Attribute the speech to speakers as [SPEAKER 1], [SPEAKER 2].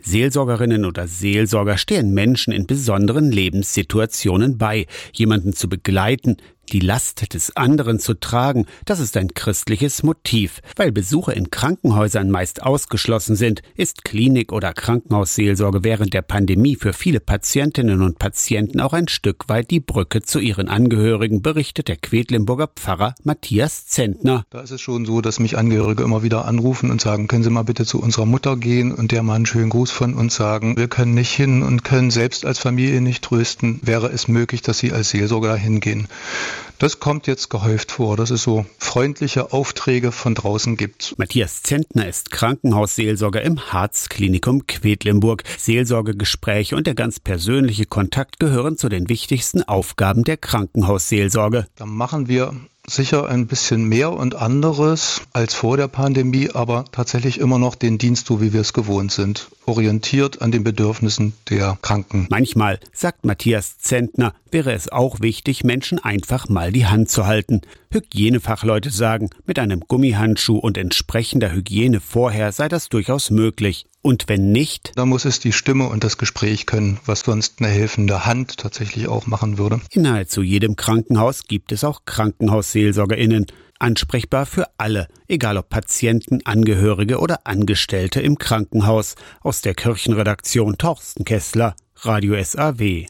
[SPEAKER 1] Seelsorgerinnen oder Seelsorger stehen Menschen in besonderen Lebenssituationen bei. Jemanden zu begleiten, die Last des anderen zu tragen, das ist ein christliches Motiv. Weil Besuche in Krankenhäusern meist ausgeschlossen sind, ist Klinik- oder Krankenhausseelsorge während der Pandemie für viele Patientinnen und Patienten auch ein Stück weit die Brücke zu ihren Angehörigen, berichtet der Quedlinburger Pfarrer Matthias Zentner.
[SPEAKER 2] Da ist es schon so, dass mich Angehörige immer wieder anrufen und sagen, können Sie mal bitte zu unserer Mutter gehen und der mal einen schönen Gruß von uns sagen. Wir können nicht hin und können selbst als Familie nicht trösten. Wäre es möglich, dass Sie als Seelsorger da hingehen? Das kommt jetzt gehäuft vor, dass es so freundliche Aufträge von draußen gibt.
[SPEAKER 1] Matthias Zentner ist Krankenhausseelsorger im Harz-Klinikum Quedlinburg. Seelsorgegespräche und der ganz persönliche Kontakt gehören zu den wichtigsten Aufgaben der Krankenhausseelsorge.
[SPEAKER 2] Da machen wir sicher ein bisschen mehr und anderes als vor der Pandemie, aber tatsächlich immer noch den Dienst, so wie wir es gewohnt sind, orientiert an den Bedürfnissen der Kranken.
[SPEAKER 1] Manchmal, sagt Matthias Zentner, wäre es auch wichtig, Menschen einfach mal die Hand zu halten. Hygienefachleute sagen, mit einem Gummihandschuh und entsprechender Hygiene vorher sei das durchaus möglich. Und wenn nicht,
[SPEAKER 2] dann muss es die Stimme und das Gespräch können, was sonst eine helfende Hand tatsächlich auch machen würde.
[SPEAKER 1] In nahezu jedem Krankenhaus gibt es auch KrankenhausseelsorgerInnen. Ansprechbar für alle, egal ob Patienten, Angehörige oder Angestellte im Krankenhaus. Aus der Kirchenredaktion Torsten Kessler, Radio SAW.